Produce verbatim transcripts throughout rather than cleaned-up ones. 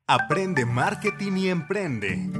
Aprende marketing y emprende.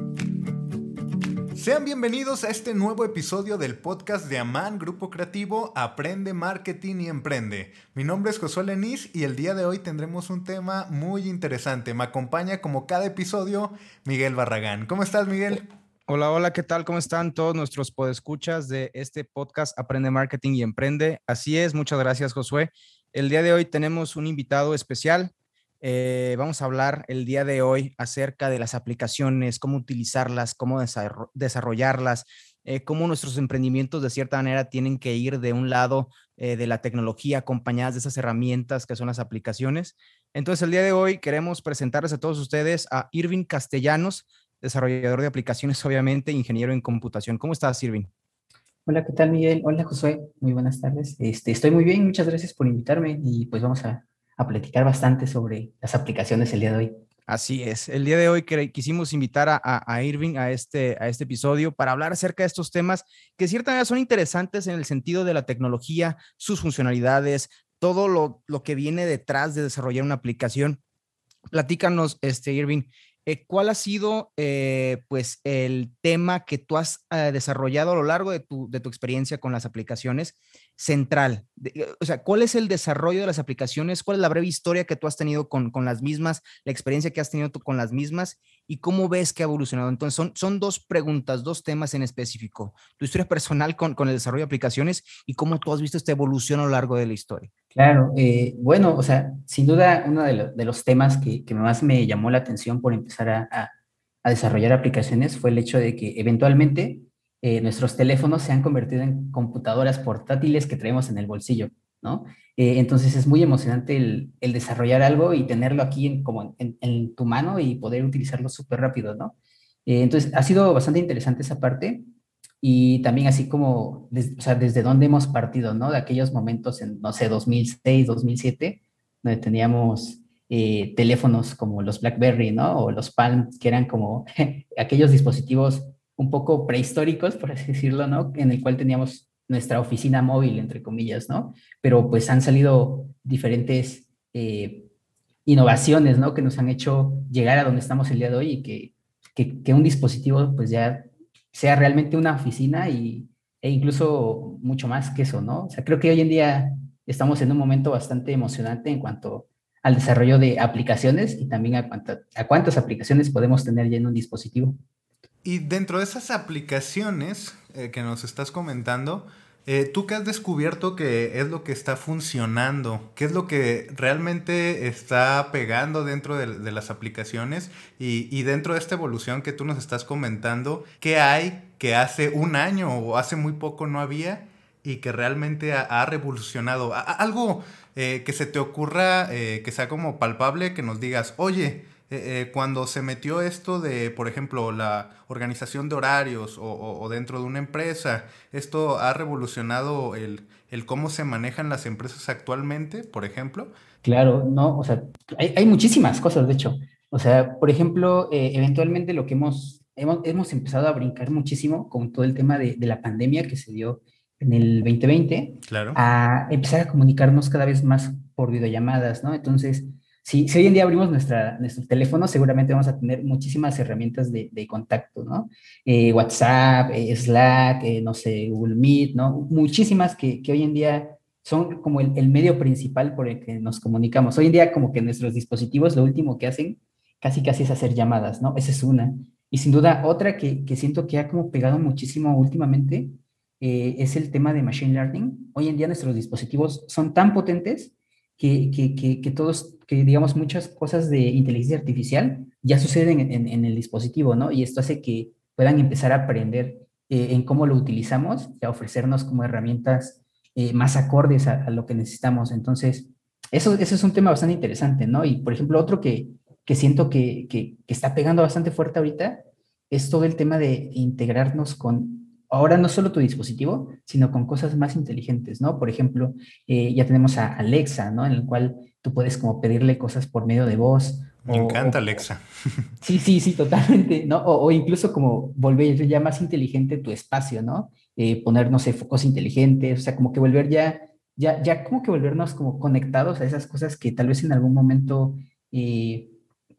Sean bienvenidos a este nuevo episodio del podcast de Aman Grupo Creativo Aprende Marketing y Emprende. Mi nombre es Josué Lenís y el día de hoy tendremos un tema muy interesante. Me acompaña como cada episodio Miguel Barragán. ¿Cómo estás, Miguel? Hola, hola, ¿qué tal? ¿Cómo están todos nuestros podescuchas de este podcast Aprende Marketing y Emprende? Así es, muchas gracias, Josué. El día de hoy tenemos un invitado especial. Eh, vamos a hablar el día de hoy acerca de las aplicaciones, cómo utilizarlas, cómo desarro- desarrollarlas, eh, cómo nuestros emprendimientos de cierta manera tienen que ir de un lado eh, de la tecnología acompañadas de esas herramientas que son las aplicaciones. Entonces, el día de hoy queremos presentarles a todos ustedes a Irving Castellanos, desarrollador de aplicaciones, obviamente, ingeniero en computación. ¿Cómo estás, Irving? Hola, ¿qué tal, Miguel? Hola, Josué. Muy buenas tardes. Este, estoy muy bien, muchas gracias por invitarme y pues vamos a, a platicar bastante sobre las aplicaciones el día de hoy. Así es. El día de hoy quisimos invitar a, a, a Irving a este, a este episodio para hablar acerca de estos temas que ciertamente son interesantes en el sentido de la tecnología, sus funcionalidades, todo lo, lo que viene detrás de desarrollar una aplicación. Platícanos, este, Irving, eh, ¿cuál ha sido eh, pues el tema que tú has eh, desarrollado a lo largo de tu, de tu experiencia con las aplicaciones central? De, o sea, ¿cuál es el desarrollo de las aplicaciones? ¿Cuál es la breve historia que tú has tenido con, con las mismas, la experiencia que has tenido tú con las mismas y cómo ves que ha evolucionado? Entonces, son, son dos preguntas, dos temas en específico. Tu historia personal con, con el desarrollo de aplicaciones y cómo tú has visto esta evolución a lo largo de la historia. Claro, eh, bueno, o sea, sin duda uno de, lo- de los temas que, que más me llamó la atención por empezar a, a- a desarrollar aplicaciones fue el hecho de que eventualmente eh, nuestros teléfonos se han convertido en computadoras portátiles que traemos en el bolsillo, ¿no? Eh, entonces es muy emocionante el, el desarrollar algo y tenerlo aquí en, como en, en tu mano y poder utilizarlo súper rápido, ¿no? Eh, entonces ha sido bastante interesante esa parte. Y también así como, des- o sea, desde dónde hemos partido, ¿no? De aquellos momentos en, no sé, dos mil seis, dos mil siete, donde teníamos eh, teléfonos como los BlackBerry, ¿no? O los Palm, que eran como aquellos dispositivos un poco prehistóricos, por así decirlo, ¿no? En el cual teníamos nuestra oficina móvil, entre comillas, ¿no? Pero pues han salido diferentes eh, innovaciones, ¿no? Que nos han hecho llegar a donde estamos el día de hoy y que, que, que un dispositivo pues ya sea realmente una oficina y, e incluso mucho más que eso, ¿no? O sea, creo que hoy en día estamos en un momento bastante emocionante en cuanto al desarrollo de aplicaciones y también a, cuánta, a cuántas aplicaciones podemos tener ya en un dispositivo. Y dentro de esas aplicaciones eh, que nos estás comentando, eh, ¿tú qué has descubierto que es lo que está funcionando? ¿Qué es lo que realmente está pegando dentro de, de las aplicaciones? Y, y dentro de esta evolución que tú nos estás comentando, ¿qué hay que hace un año o hace muy poco no había y que realmente ha, ha revolucionado? A- a- algo eh, que se te ocurra, eh, que sea como palpable, que nos digas, oye, eh, eh, cuando se metió esto de, por ejemplo, la organización de horarios o, o- o dentro de una empresa, esto ha revolucionado el, el cómo se manejan las empresas actualmente, por ejemplo. Claro, no, o sea, hay, hay muchísimas cosas, de hecho. O sea, por ejemplo, eh, eventualmente lo que hemos, hemos, hemos empezado a brincar muchísimo con todo el tema de, de la pandemia que se dio en el dos mil veinte, Claro. a empezar a comunicarnos cada vez más por videollamadas, ¿no? Entonces, si, si hoy en día abrimos nuestra, nuestro teléfono, seguramente vamos a tener muchísimas herramientas de, de contacto, ¿no? Eh, WhatsApp, eh, Slack, eh, no sé, Google Meet, ¿no? Muchísimas que, que hoy en día son como el, el medio principal por el que nos comunicamos. Hoy en día como que nuestros dispositivos lo último que hacen casi casi es hacer llamadas, ¿no? Esa es una. Y sin duda otra que, que siento que ha como pegado muchísimo últimamente eh, es el tema de Machine Learning. Hoy en día nuestros dispositivos son tan potentes que, que, que, que todos, que digamos muchas cosas de inteligencia artificial ya suceden en, en, en el dispositivo, ¿no? Y esto hace que puedan empezar a aprender eh, en cómo lo utilizamos y a ofrecernos como herramientas eh, más acordes a, a, lo que necesitamos. Entonces, eso, eso es un tema bastante interesante, ¿no? Y, por ejemplo, otro que, que siento que, que, que está pegando bastante fuerte ahorita es todo el tema de integrarnos con, ahora no solo tu dispositivo, sino con cosas más inteligentes, ¿no? Por ejemplo, eh, ya tenemos a Alexa, ¿no? En el cual tú puedes como pedirle cosas por medio de voz Me o, encanta o Alexa. sí, sí, sí, totalmente, ¿no? O, o incluso como volver ya más inteligente tu espacio, ¿no? Eh, poner, no sé, focos inteligentes, o sea, como que volver ya, ya, ya como que volvernos como conectados a esas cosas que tal vez en algún momento, eh,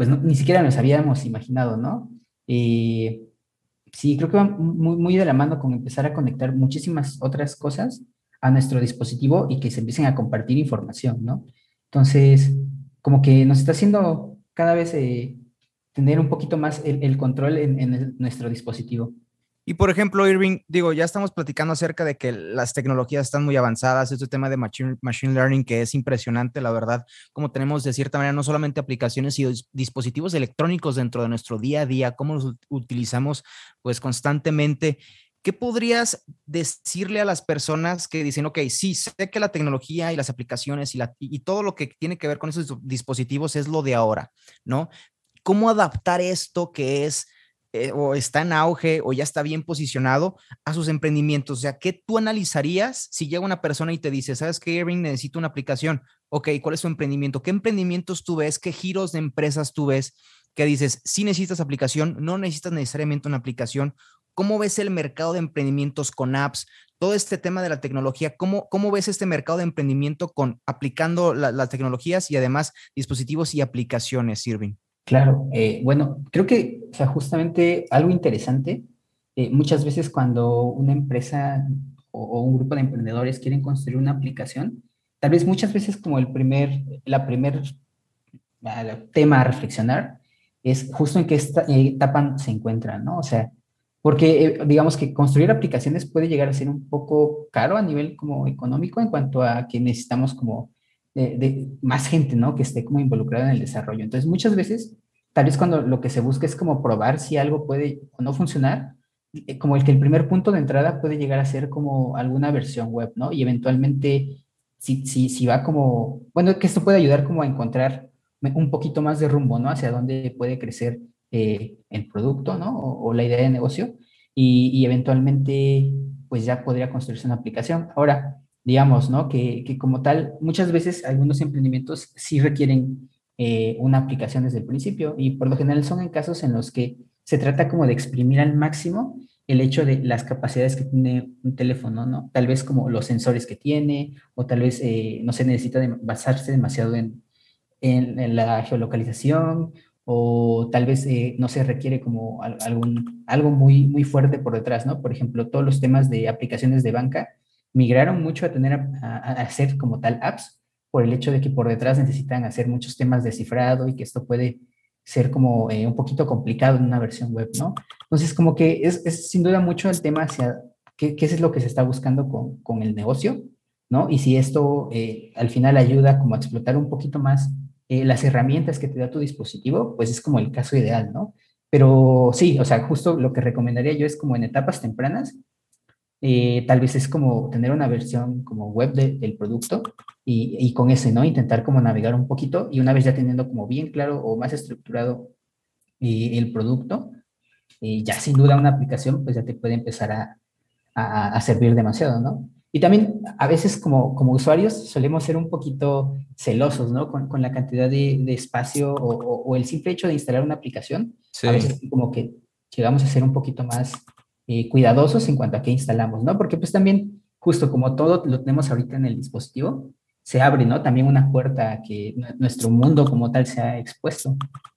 pues no, ni siquiera nos habíamos imaginado, ¿no? Eh, sí, creo que va muy, muy de la mano con empezar a conectar muchísimas otras cosas a nuestro dispositivo y que se empiecen a compartir información, ¿no? Entonces, como que nos está haciendo cada vez eh, tener un poquito más el, el control en, en el- nuestro dispositivo. Y por ejemplo, Irving, digo, ya estamos platicando acerca de que las tecnologías están muy avanzadas, este tema de machine, machine learning que es impresionante, la verdad, como tenemos de cierta manera no solamente aplicaciones y dis- dispositivos electrónicos dentro de nuestro día a día, cómo los ut- utilizamos pues constantemente. ¿Qué podrías decirle a las personas que dicen, ok, sí, sé que la tecnología y las aplicaciones y, la, y y todo lo que tiene que ver con esos dispositivos es lo de ahora, ¿no? ¿Cómo adaptar esto que es eh, o está en auge o ya está bien posicionado a sus emprendimientos? O sea, ¿qué tú analizarías si llega una persona y te dice, ¿sabes qué, Irving? Necesito una aplicación. Ok, ¿cuál es tu emprendimiento? ¿Qué emprendimientos tú ves? ¿Qué giros de empresas tú ves? Que dices, si necesitas aplicación, no necesitas necesariamente una aplicación. ¿Cómo ves el mercado de emprendimientos con apps? Todo este tema de la tecnología, ¿cómo, cómo ves este mercado de emprendimiento con aplicando la, las tecnologías y además dispositivos y aplicaciones, Irving? Claro, eh, bueno, creo que, o sea, justamente algo interesante, eh, muchas veces cuando una empresa o, o un grupo de emprendedores quieren construir una aplicación, tal vez muchas veces como el primer, la primer ah, tema a reflexionar es justo en qué esta- eh, etapa se encuentran, ¿no? O sea, porque eh, digamos que construir aplicaciones puede llegar a ser un poco caro a nivel como económico en cuanto a que necesitamos como de, de más gente, ¿no? Que esté como involucrada en el desarrollo. Entonces, muchas veces, tal vez cuando lo que se busca es como probar si algo puede o no funcionar, eh, como el que el primer punto de entrada puede llegar a ser como alguna versión web, ¿no? Y eventualmente, si, si, si va como, bueno, que esto puede ayudar como a encontrar un poquito más de rumbo, ¿no? Hacia dónde puede crecer eh, el producto, ¿no? O, o, la idea de negocio y, y, eventualmente, pues ya podría construirse una aplicación. Ahora, digamos, ¿no? Que, que como tal, muchas veces algunos emprendimientos sí requieren eh, una aplicación desde el principio y por lo general son en casos en los que se trata como de exprimir al máximo el hecho de las capacidades que tiene un teléfono, ¿no? Tal vez como los sensores que tiene o tal vez eh, no se necesita de basarse demasiado en, en, en la geolocalización o tal vez eh, no se requiere como al, algún, algo muy, muy fuerte por detrás, ¿no? Por ejemplo, todos los temas de aplicaciones de banca migraron mucho a tener, a, a hacer como tal apps por el hecho de que por detrás necesitan hacer muchos temas de cifrado y que esto puede ser como eh, un poquito complicado en una versión web, ¿no? Entonces, como que es, es sin duda mucho el tema hacia qué, qué es lo que se está buscando con, con el negocio, ¿no? Y si esto eh, al final ayuda como a explotar un poquito más eh, las herramientas que te da tu dispositivo, pues es como el caso ideal, ¿no? Pero sí, o sea, justo lo que recomendaría yo es como en etapas tempranas, eh, tal vez es como tener una versión como web de, del producto y, y con ese, ¿no? Intentar como navegar un poquito y una vez ya teniendo como bien claro o más estructurado eh, el producto, eh, ya sin duda una aplicación pues ya te puede empezar a, a, a servir demasiado, ¿no? Y también a veces como, como usuarios solemos ser un poquito celosos, ¿no? Con, con la cantidad de, de espacio o, o, o, el simple hecho de instalar una aplicación, a Sí. veces como que llegamos a ser un poquito más eh, cuidadosos en cuanto a qué instalamos, ¿no? Porque pues también, justo como todo lo tenemos ahorita en el dispositivo, se abre, ¿no? También una puerta a que nuestro mundo como tal sea expuesto.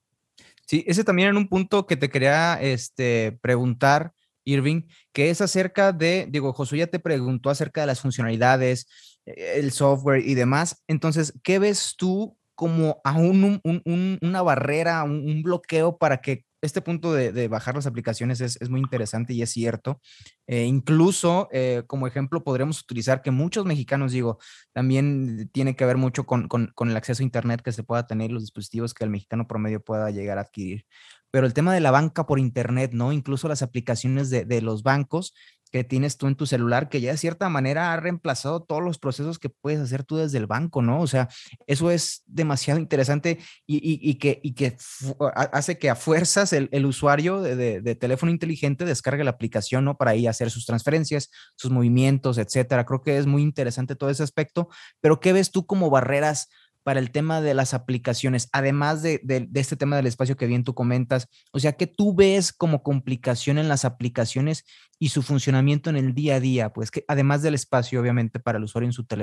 Sí, ese también era un punto que te quería este, preguntar, Irving, que es acerca de, digo, Josué ya te preguntó acerca de las funcionalidades, eh, el software y demás. Entonces, ¿qué ves tú como aún un, un, un, una barrera, un, un, bloqueo para que este punto de, de bajar las aplicaciones es, es, muy interesante y es cierto? Eh, incluso, eh, como ejemplo, podremos utilizar que muchos mexicanos, digo, también tiene que ver mucho con, con, con el acceso a Internet que se pueda tener, los dispositivos que el mexicano promedio pueda llegar a adquirir. Pero el tema de la banca por Internet, ¿no? Incluso las aplicaciones de, de los bancos que tienes tú en tu celular, que ya de cierta manera ha reemplazado todos los procesos que puedes hacer tú desde el banco, ¿no? O sea, eso es demasiado interesante y, y, y que, y que hace que a fuerzas el, el usuario de, de, de teléfono inteligente descargue la aplicación, ¿no? Para ir a hacer sus transferencias, sus movimientos, etcétera. Creo que es muy interesante todo ese aspecto, pero ¿qué ves tú como barreras para el tema de las aplicaciones, además de, de, de este tema del espacio que bien tú comentas? O sea, ¿qué tú ves como complicación en las aplicaciones y su funcionamiento en el día a día? Pues que además del espacio, obviamente, para el usuario en su teléfono.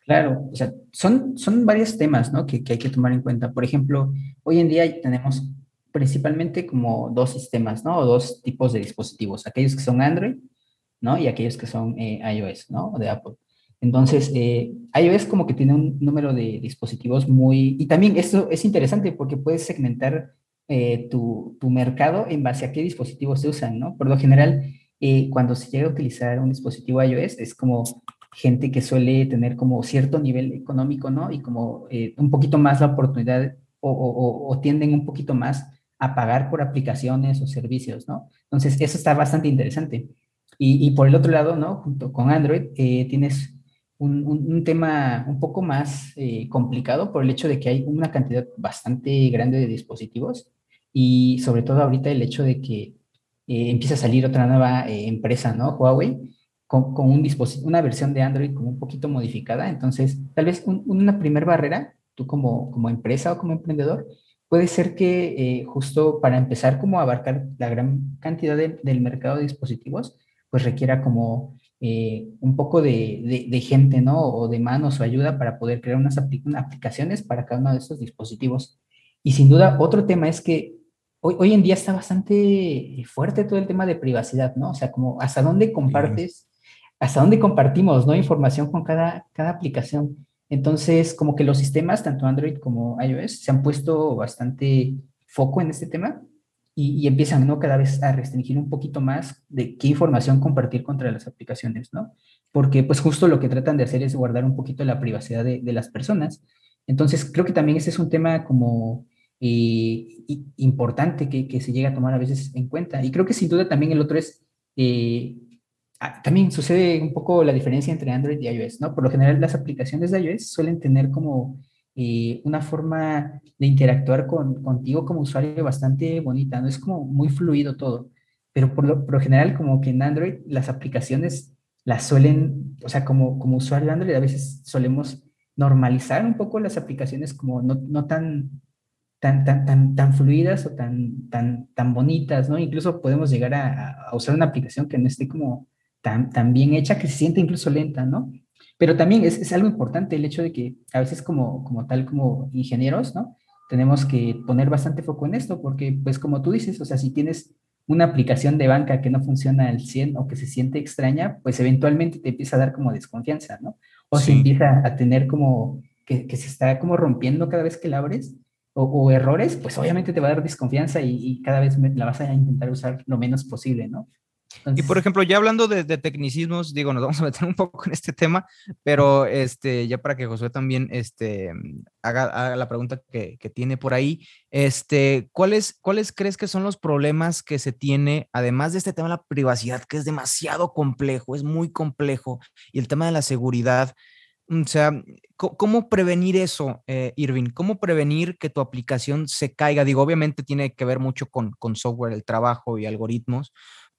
Claro, o sea, son, son varios temas, ¿no? que, que hay que tomar en cuenta. Por ejemplo, hoy en día tenemos principalmente como dos sistemas, ¿no? O dos tipos de dispositivos, aquellos que son Android, ¿no? Y aquellos que son eh, iOS, ¿no? De Apple. Entonces, eh, iOS como que tiene un número de dispositivos muy... Y también esto es interesante porque puedes segmentar eh, tu, tu mercado en base a qué dispositivos se usan, ¿no? Por lo general, eh, cuando se llega a utilizar un dispositivo iOS, es como gente que suele tener como cierto nivel económico, ¿no? Y como eh, un poquito más la oportunidad o, o, o tienden un poquito más a pagar por aplicaciones o servicios, ¿no? Entonces, eso está bastante interesante. Y, y por el otro lado, ¿no? Junto con Android, eh, tienes un, un, un, tema un poco más eh, complicado por el hecho de que hay una cantidad bastante grande de dispositivos y sobre todo ahorita el hecho de que eh, empieza a salir otra nueva eh, empresa, ¿no? Huawei, con, con un dispositivo, una versión de Android como un poquito modificada. Entonces, tal vez un, una primera barrera, tú como, como empresa o como emprendedor, puede ser que eh, justo para empezar como a abarcar la gran cantidad de, del mercado de dispositivos, pues requiera como eh, un poco de, de, de, gente, ¿no? O de manos o ayuda para poder crear unas apl aplicaciones para cada uno de estos dispositivos. Y sin duda, otro tema es que hoy, hoy en día está bastante fuerte todo el tema de privacidad, ¿no? O sea, como hasta dónde Sí. compartes, hasta dónde compartimos, ¿no? Información con cada, cada aplicación. Entonces, como que los sistemas, tanto Android como iOS, se han puesto bastante foco en este tema y, y empiezan, ¿no? Cada vez a restringir un poquito más de qué información compartir contra las aplicaciones, ¿no? Porque pues justo lo que tratan de hacer es guardar un poquito la privacidad de, de las personas. Entonces, creo que también ese es un tema como eh, importante que, que, se llega a tomar a veces en cuenta. Y creo que sin duda también el otro es, eh, también sucede un poco la diferencia entre Android y iOS, ¿no? Por lo general las aplicaciones de iOS suelen tener como eh, una forma de interactuar con, contigo como usuario bastante bonita, ¿no? Es como muy fluido todo, pero por lo, por lo general como que en Android las aplicaciones las suelen, o sea, como, como usuario de Android a veces solemos normalizar un poco las aplicaciones como no, no tan, tan, tan, tan, tan fluidas o tan, tan, tan bonitas, ¿no? Incluso podemos llegar a, a usar una aplicación que no esté como tan, tan bien hecha que se siente incluso lenta, ¿no? Pero también es, es algo importante el hecho de que a veces como, como tal, como ingenieros, ¿no? Tenemos que poner bastante foco en esto porque, pues como tú dices, o sea, si tienes una aplicación de banca que no funciona al cien o que se siente extraña, pues eventualmente te empieza a dar como desconfianza, ¿no? O si Sí. empieza a tener como que, que se está como rompiendo cada vez que la abres o, o errores, pues obviamente te va a dar desconfianza y, y cada vez me, la vas a intentar usar lo menos posible, ¿no? Y por Entonces, ejemplo, ya hablando de, de, tecnicismos, digo, nos vamos a meter un poco en este tema, pero este, ya para que Josué también este, haga, haga la pregunta que, que, tiene por ahí, este, ¿cuáles, ¿cuáles crees que son los problemas que se tiene, además de este tema de la privacidad, que es demasiado complejo, es muy complejo, y el tema de la seguridad? O sea, ¿cómo prevenir eso, eh, Irving? ¿Cómo prevenir que tu aplicación se caiga? Digo, obviamente tiene que ver mucho con, con software, el trabajo y algoritmos,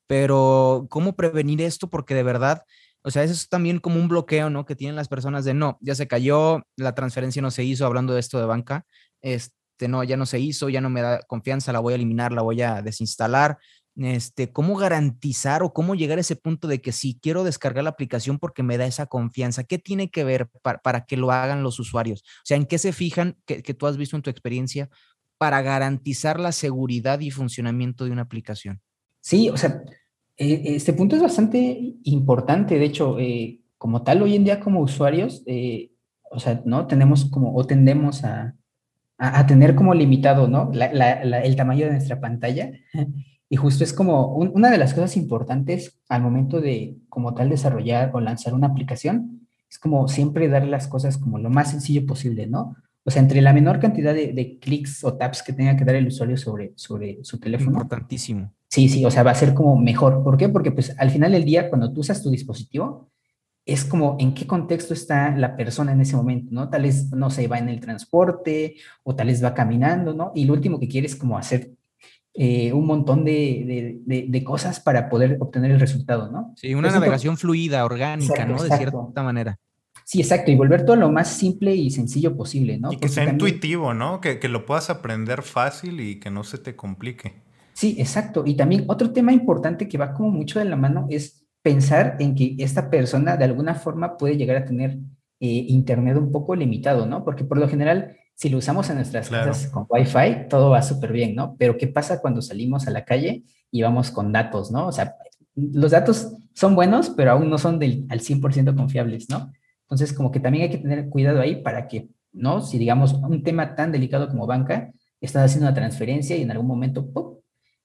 pero ¿cómo prevenir esto? Porque de verdad, o sea, eso es también como un bloqueo, ¿no? Que tienen las personas de, no, ya se cayó, la transferencia no se hizo, hablando de esto de banca, este, no, ya no se hizo, ya no me da confianza, la voy a eliminar, la voy a desinstalar. Este, ¿cómo garantizar o cómo llegar a ese punto de que si quiero descargar la aplicación porque me da esa confianza? ¿Qué tiene que ver para, para que lo hagan los usuarios? O sea, ¿en qué se fijan que, que tú has visto en tu experiencia para garantizar la seguridad y funcionamiento de una aplicación? sí, o sea, eh, este punto es bastante importante. De hecho, eh, como tal, hoy en día como usuarios, eh, o sea, ¿no? Tenemos como, o tendemos a, a, a tener como limitado, ¿no? La, la, la, el tamaño de nuestra pantalla. Y justo es como un, una de las cosas importantes al momento de, como tal, desarrollar o lanzar una aplicación, es como siempre dar las cosas como lo más sencillo posible, ¿no? O sea, entre la menor cantidad de, de clics o taps que tenga que dar el usuario sobre, sobre su teléfono, Importantísimo. sí, sí, o sea, va a ser como mejor. ¿Por qué? Porque pues al final del día, cuando tú usas tu dispositivo, es como en qué contexto está la persona en ese momento, ¿no? Tal vez, no sé, va en el transporte o tal vez va caminando, ¿no? Y lo último que quiere es como hacer eh, un montón de, de, de, de, cosas para poder obtener el resultado, ¿no? Sí, una Pues un navegación fluida, orgánica, exacto, ¿no? De exacto. cierta manera. Sí, exacto, y volver todo lo más simple y sencillo posible, ¿no? Y que Porque sea también, intuitivo, ¿no? Que, que lo puedas aprender fácil y que no se te complique. sí, exacto. Y también otro tema importante que va como mucho de la mano es pensar en que esta persona de alguna forma puede llegar a tener eh, internet un poco limitado, ¿no? Porque por lo general, si lo usamos en nuestras Claro. casas con Wi-Fi, todo va súper bien, ¿no? Pero ¿qué pasa cuando salimos a la calle y vamos con datos, ¿no? O sea, los datos son buenos, pero aún no son del, al cien por ciento confiables, ¿no? Entonces, como que también hay que tener cuidado ahí para que, ¿no? Si digamos un tema tan delicado como banca, estás haciendo una transferencia y en algún momento, ¡pum!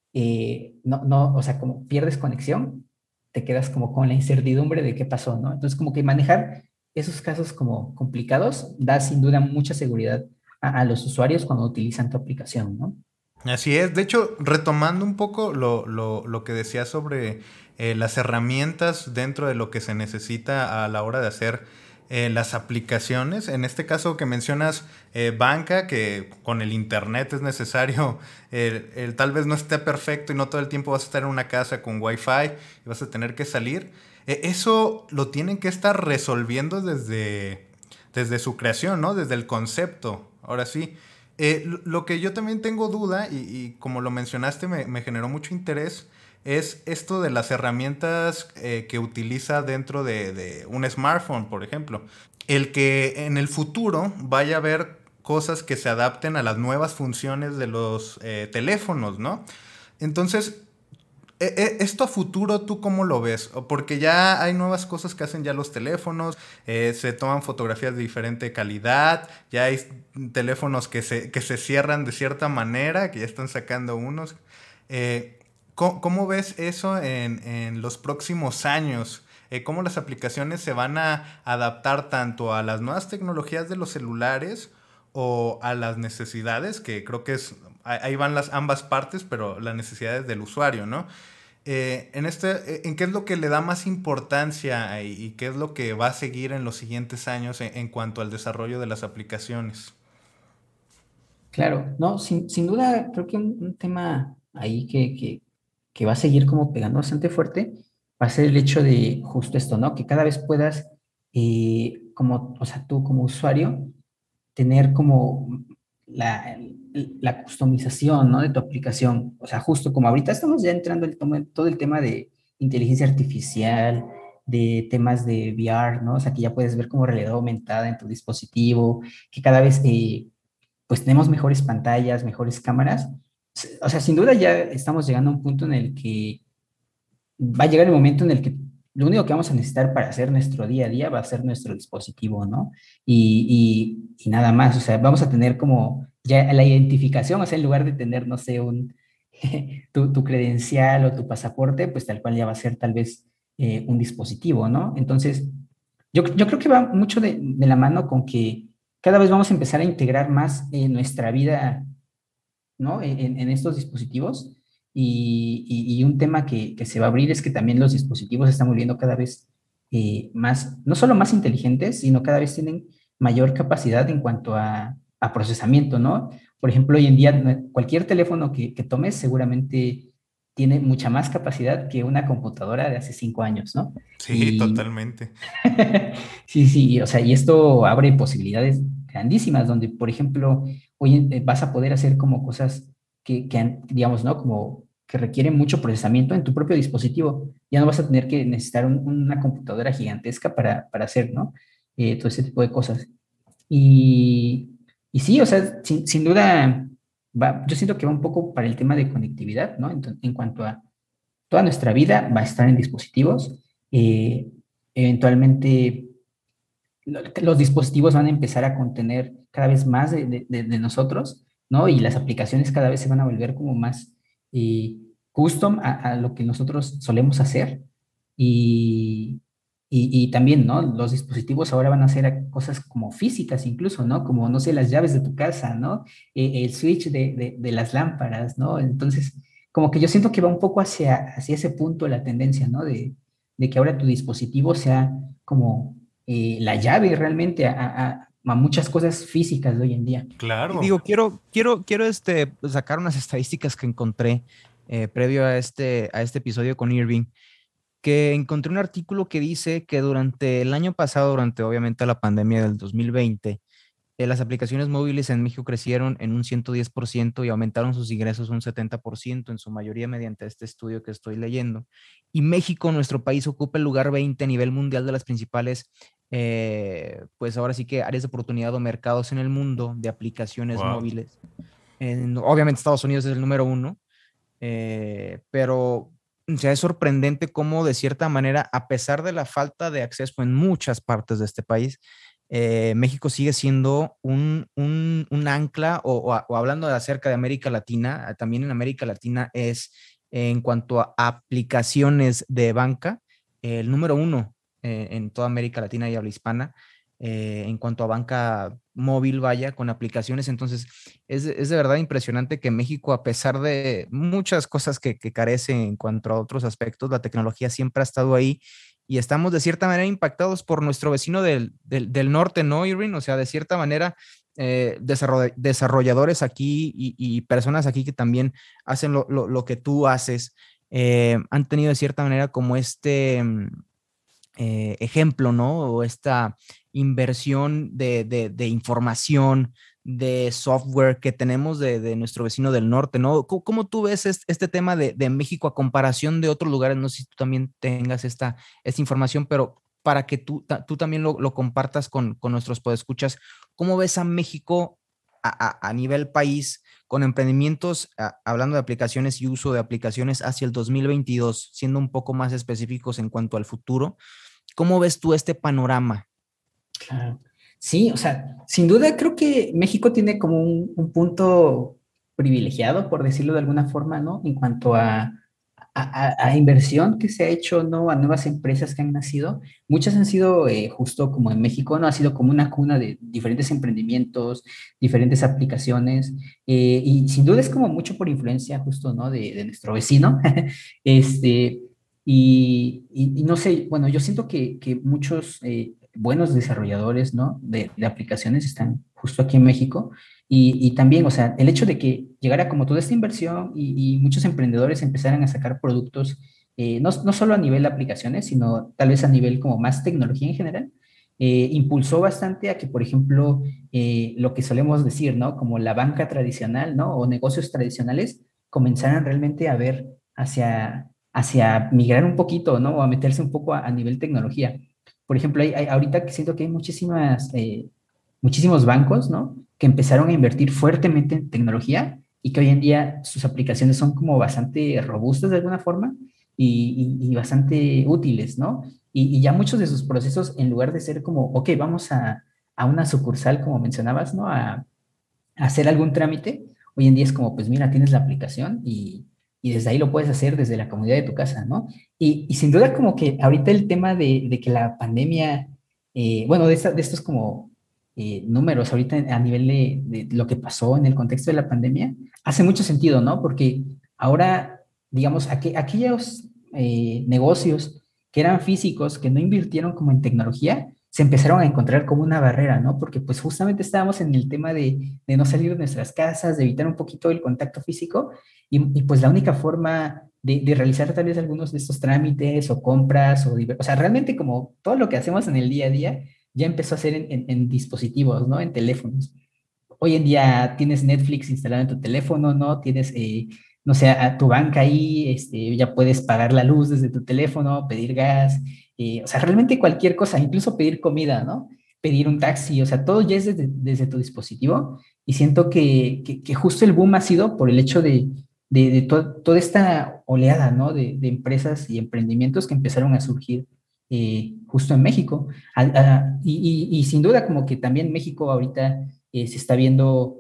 Eh, no, no, o sea, como pierdes conexión, te quedas como con la incertidumbre de qué pasó, ¿no? Entonces, como que manejar esos casos como complicados da sin duda mucha seguridad a, a los usuarios cuando utilizan tu aplicación, ¿no? Así es. De hecho, retomando un poco lo, lo, lo que decía sobre eh, las herramientas dentro de lo que se necesita a la hora de hacer eh, las aplicaciones. En este caso que mencionas eh, banca, que con el internet es necesario, el, el tal vez no esté perfecto y no todo el tiempo vas a estar en una casa con wifi y vas a tener que salir. Eh, eso lo tienen que estar resolviendo desde, desde su creación, ¿no? Desde el concepto. Ahora sí. Eh, lo- lo que yo también tengo duda, y, y como lo mencionaste, me, me generó mucho interés, es esto de las herramientas eh, que utiliza dentro de, de un smartphone, por ejemplo. El que en el futuro vaya a haber cosas que se adapten a las nuevas funciones de los eh, teléfonos, ¿no? Entonces, e- e- ¿esto a futuro tú cómo lo ves? O porque ya hay nuevas cosas que hacen ya los teléfonos, eh, se toman fotografías de diferente calidad, ya hay teléfonos que se, que se cierran de cierta manera, que ya están sacando unos. Eh, ¿cómo, cómo ves eso en, en los próximos años? Eh, ¿cómo las aplicaciones se van a adaptar tanto a las nuevas tecnologías de los celulares o a las necesidades, que creo que es, ahí ahí van las ambas partes, pero las necesidades del usuario, ¿no? Eh, en este, eh, ¿en qué es lo que le da más importancia y, y qué es lo que va a seguir en los siguientes años en, en cuanto al desarrollo de las aplicaciones? Claro, no, sin, sin duda creo que un, un tema ahí que, que, que va a seguir como pegando bastante fuerte va a ser el hecho de justo esto, ¿no? Que cada vez puedas, eh, como, o sea, tú como usuario, tener como la, la customización, ¿no? De tu aplicación. O sea, justo como ahorita estamos ya entrando en todo todo el tema de inteligencia artificial, de temas de V R, ¿no? O sea, que ya puedes ver como realidad aumentada en tu dispositivo, que cada vez, eh, pues tenemos mejores pantallas, mejores cámaras. O sea, sin duda ya estamos llegando a un punto en el que va a llegar el momento en el que lo único que vamos a necesitar para hacer nuestro día a día va a ser nuestro dispositivo, ¿no? Y, y, y nada más, o sea, vamos a tener como ya la identificación, o sea, en lugar de tener, no sé, un, tu, tu credencial o tu pasaporte, pues tal cual ya va a ser tal vez eh, un dispositivo, ¿no? Entonces, yo, yo creo que va mucho de, de la mano con que cada vez vamos a empezar a integrar más en nuestra vida, ¿no? En, en estos dispositivos. Y, y- y un tema que, que se va a abrir es que también los dispositivos se están volviendo cada vez eh, más, no solo más inteligentes, sino cada vez tienen mayor capacidad en cuanto a, a procesamiento, ¿no? Por ejemplo, hoy en día no- cualquier teléfono que, que tomes seguramente tiene mucha más capacidad que una computadora de hace cinco años, ¿no? Sí, Y totalmente. sí, sí, y, o sea, y esto abre posibilidades grandísimas donde, por ejemplo, hoy en- eh, vas a poder hacer como cosas que, que han- digamos, ¿no? Como que requieren mucho procesamiento en tu propio dispositivo. Ya no vas a tener que necesitar un- una computadora gigantesca para, para hacer, ¿no? Eh, todo ese tipo de cosas. Y, y sí, o sea, sin, sin duda, va, yo siento que va un poco para el tema de conectividad, ¿no? En, en cuanto a toda nuestra vida va a estar en dispositivos. eh, Eventualmente los dispositivos van a empezar a contener cada vez más de, de- de- de nosotros, ¿no? Y las aplicaciones cada vez se van a volver como más eh, custom a, a lo que nosotros solemos hacer. Y, y, y también, ¿no? Los dispositivos ahora van a hacer cosas como físicas incluso, ¿no? Como, no sé, las llaves de tu casa, ¿no? Eh, el switch de, de, de las lámparas, ¿no? Entonces, como que yo siento que va un poco hacia, hacia ese punto la tendencia, ¿no? De, de que ahora tu dispositivo sea como eh, la llave realmente a, a- a muchas cosas físicas de hoy en día. Y Claro. digo, quiero, quiero, quiero este, sacar unas estadísticas que encontré eh, previo a este, a este episodio con Irving, que encontré un artículo que dice que durante el año pasado, durante obviamente la pandemia del dos mil veinte, eh, las aplicaciones móviles en México crecieron en un ciento diez por ciento y aumentaron sus ingresos un setenta por ciento, en su mayoría mediante este estudio que estoy leyendo. Y México, nuestro país, ocupa el lugar veinte a nivel mundial de las principales, eh, pues ahora sí que áreas de oportunidad o mercados en el mundo de aplicaciones Wow. móviles. En- obviamente Estados Unidos es el número uno, eh, pero o sea, es sorprendente cómo de cierta manera, a pesar de la falta de acceso en muchas partes de este país, eh, México sigue siendo un, un, un ancla, o, o, o hablando de acerca de América Latina, también en América Latina es, eh, en cuanto a aplicaciones de banca, eh, el número uno eh, en toda América Latina y habla hispana, eh, en cuanto a banca móvil, vaya, con aplicaciones. Entonces, es, es de verdad impresionante que México, a pesar de muchas cosas que, que carece en cuanto a otros aspectos, la tecnología siempre ha estado ahí y estamos de cierta manera impactados por nuestro vecino del, del, del norte, ¿no, Irving? O sea, de cierta manera, eh, desarroll desarrolladores aquí y, y, personas aquí que también hacen lo, lo, lo que tú haces, eh, han tenido de cierta manera como este eh, ejemplo, ¿no? O esta inversión de, de, de información, de software que tenemos de, de, nuestro vecino del norte, ¿no? ¿Cómo, cómo tú ves este, este tema de, de, México a comparación de otros lugares? No sé si tú también tengas esta, esta información, pero para que tú, tú también lo, lo compartas con, con nuestros podescuchas, ¿cómo ves a México a, a, a nivel país con emprendimientos, a, hablando de aplicaciones y uso de aplicaciones hacia el dos mil veintidós, siendo un poco más específicos en cuanto al futuro? ¿Cómo ves tú este panorama? Claro. Sí, o sea, sin duda creo que México tiene como un, un punto privilegiado, por decirlo de alguna forma, ¿no? En cuanto a, a, a inversión que se ha hecho, ¿no? A nuevas empresas que han nacido. Muchas han sido eh, justo como en México, ¿no? Ha sido como una cuna de diferentes emprendimientos, diferentes aplicaciones, eh, y sin duda es como mucho por influencia justo, ¿no? De, de nuestro vecino. este, y, y, y, no sé, bueno, yo siento que, que muchos eh, buenos desarrolladores, ¿no? De, de, aplicaciones están justo aquí en México. Y, y, también, o sea, el hecho de que llegara como toda esta inversión y, y muchos emprendedores empezaran a sacar productos, eh, no, no solo a nivel de aplicaciones, sino tal vez a nivel como más tecnología en general, eh, impulsó bastante a que, por ejemplo, eh, lo que solemos decir, ¿no? Como la banca tradicional, ¿no? O negocios tradicionales comenzaran realmente a ver hacia, hacia migrar un poquito, ¿no? O a meterse un poco a, a nivel tecnología. Por ejemplo, hay, hay, ahorita que siento que hay muchísimas, eh, muchísimos bancos, ¿no? Que empezaron a invertir fuertemente en tecnología y que hoy en día sus aplicaciones son como bastante robustas de alguna forma y, y, y bastante útiles, ¿no? Y, y, ya muchos de sus procesos, en lugar de ser como, ok, vamos a, a una sucursal, como mencionabas, ¿no? A, a hacer algún trámite, hoy en día es como, pues mira, tienes la aplicación y, y desde ahí lo puedes hacer desde la comodidad de tu casa, ¿no? Y, y sin duda como que ahorita el tema de, de que la pandemia, eh, bueno, de, esta, de estos como eh, números ahorita a nivel de, de, lo que pasó en el contexto de la pandemia, hace mucho sentido, ¿no? Porque ahora, digamos, aqu aquellos eh, negocios que eran físicos, que no invirtieron como en tecnología, se empezaron a encontrar como una barrera, ¿no? Porque pues justamente estábamos en el tema de, de no salir de nuestras casas, de evitar un poquito el contacto físico, y, y pues la única forma de, de, realizar tal vez algunos de estos trámites o compras, o, o sea, realmente como todo lo que hacemos en el día a día, ya empezó a ser en, en, en dispositivos, ¿no? En teléfonos. Hoy en día tienes Netflix instalado en tu teléfono, ¿no? Tienes, eh, no sé, a tu banca ahí, este, ya puedes pagar la luz desde tu teléfono, pedir gas, eh, o sea, realmente cualquier cosa, incluso pedir comida, ¿no? Pedir un taxi, o sea, todo ya es desde, desde tu dispositivo y siento que, que, que, justo el boom ha sido por el hecho de, de, de to toda esta oleada, ¿no? De, de empresas y emprendimientos que empezaron a surgir eh, justo en México. A, a, y, y, y sin duda como que también México ahorita eh, se está viendo,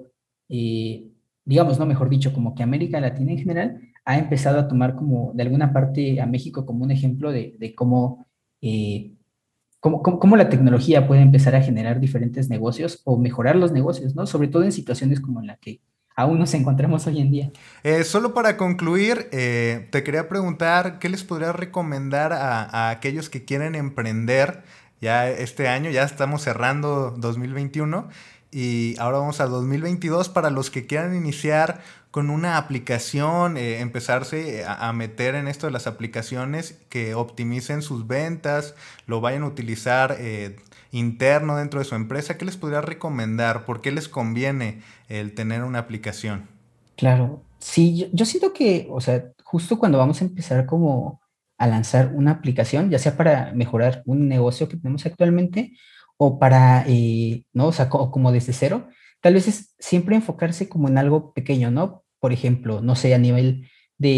eh, digamos, no, mejor dicho, como que América Latina en general ha empezado a tomar como de alguna parte a México como un ejemplo de, de cómo, eh, cómo, cómo, cómo la tecnología puede empezar a generar diferentes negocios o mejorar los negocios, ¿no? Sobre todo en situaciones como en la que aún nos encontramos hoy en día. Eh, solo para concluir, eh, te quería preguntar, ¿qué les podrías recomendar a, a aquellos que quieren emprender ya este año? Ya estamos cerrando dos mil veintiuno y ahora vamos a dos mil veintidós para los que quieran iniciar con una aplicación, eh, empezarse a, a meter en esto de las aplicaciones que optimicen sus ventas, lo vayan a utilizar eh, interno dentro de su empresa, ¿qué les podría recomendar? ¿Por qué les conviene el tener una aplicación? Claro, sí, yo, yo siento que, o sea, justo cuando vamos a empezar como a lanzar una aplicación, ya sea para mejorar un negocio que tenemos actualmente o para, eh, ¿no? O sea, co- como desde cero, tal vez es siempre enfocarse como en algo pequeño, ¿no? Por ejemplo, no sé, a nivel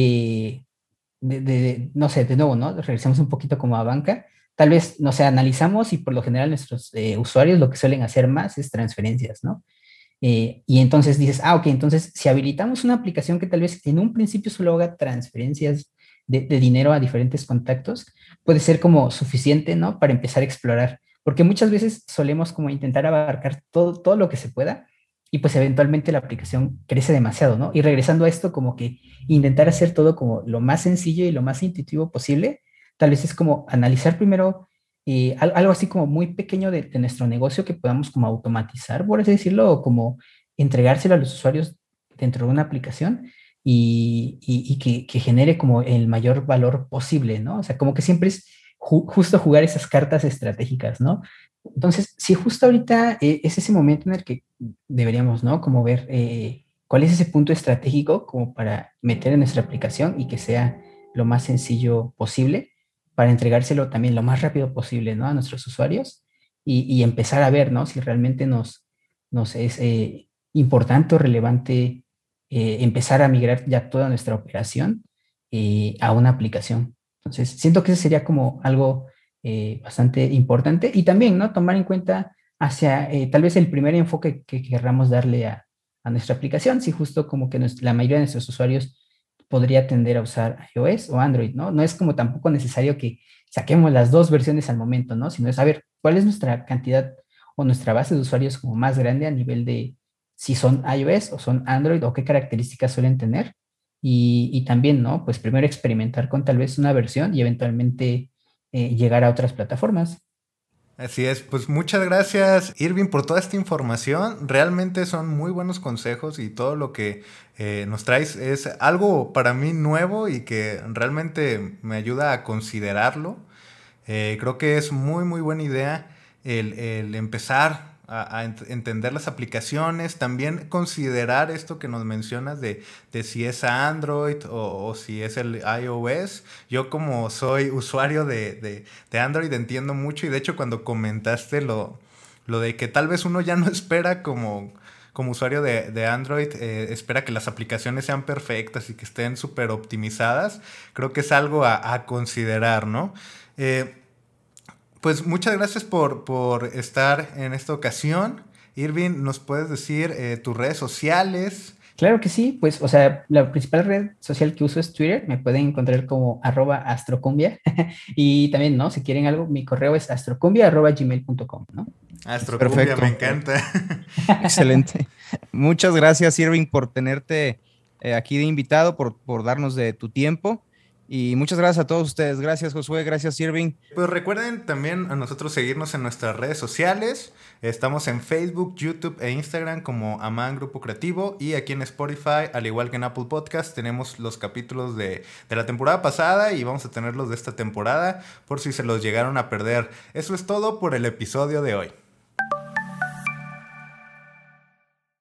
de, de, de- de- no sé, de nuevo, ¿no? Regresamos un poquito como a banca. Tal vez, no sé, analizamos y por lo general nuestros eh, usuarios lo que suelen hacer más es transferencias, ¿no? Eh, y entonces dices, ah, ok, entonces si habilitamos una aplicación que tal vez en un principio solo haga transferencias de, de dinero a diferentes contactos, puede ser como suficiente, ¿no? Para empezar a explorar. Porque muchas veces solemos como intentar abarcar todo, todo lo que se pueda y pues eventualmente la aplicación crece demasiado, ¿no? Y regresando a esto, como que intentar hacer todo como lo más sencillo y lo más intuitivo posible, tal vez es como analizar primero eh, al- algo así como muy pequeño de, de nuestro negocio que podamos como automatizar, por así decirlo, o como entregárselo a los usuarios dentro de una aplicación y, y- y que, que genere como el mayor valor posible, ¿no? O sea, como que siempre es ju- justo jugar esas cartas estratégicas, ¿no? Entonces, si justo ahorita eh, es ese momento en el que deberíamos, ¿no? Como ver eh, cuál es ese punto estratégico como para meter en nuestra aplicación y que sea lo más sencillo posible para entregárselo también lo más rápido posible, ¿no? A nuestros usuarios y, y empezar a ver, ¿no? Si realmente nos, nos es eh, importante o relevante eh, empezar a migrar ya toda nuestra operación eh, a una aplicación. Entonces, siento que eso sería como algo eh, bastante importante y también, ¿no? Tomar en cuenta hacia eh, tal vez el primer enfoque que querramos darle a, a nuestra aplicación, si justo como que nos, la mayoría de nuestros usuarios podría tender a usar iOS o Android, ¿no? No es como tampoco necesario que saquemos las dos versiones al momento, ¿no? Sino es saber cuál es nuestra cantidad o nuestra base de usuarios como más grande a nivel de si son iOS o son Android o qué características suelen tener. Y, y también, ¿no? Pues primero experimentar con tal vez una versión y eventualmente eh, llegar a otras plataformas. Así es, pues muchas gracias Irving por toda esta información. Realmente son muy buenos consejos y todo lo que eh, nos traes es algo para mí nuevo y que realmente me ayuda a considerarlo. Eh, creo que es muy, muy buena idea el, el empezar a, a ent- entender las aplicaciones, también considerar esto que nos mencionas de, de si es Android o, o si es el iOS. Yo como soy usuario de, de, de Android entiendo mucho y de hecho cuando comentaste lo, lo de que tal vez uno ya no espera como, como usuario de, de Android, eh, espera que las aplicaciones sean perfectas y que estén súper optimizadas, creo que es algo a, a considerar, ¿no? Eh, pues muchas gracias por, por estar en esta ocasión. Irving, ¿nos puedes decir eh, tus redes sociales? Claro que sí, pues, o sea, la principal red social que uso es Twitter, me pueden encontrar como arroba astrocumbia y también, ¿no? Si quieren algo, mi correo es astrocumbia arroba gmail punto com, ¿no? Astrocumbia, me Perfecto. encanta. Excelente. Muchas gracias, Irving, por tenerte eh, aquí de invitado, por, por darnos de tu tiempo. Y muchas gracias a todos ustedes. Gracias, Josué. Gracias, Irving. Pues recuerden también a nosotros seguirnos en nuestras redes sociales. Estamos en Facebook, YouTube e Instagram como Aman Grupo Creativo. Y aquí en Spotify, al igual que en Apple Podcast, tenemos los capítulos de, de la temporada pasada y vamos a tenerlos de esta temporada por si se los llegaron a perder. Eso es todo por el episodio de hoy.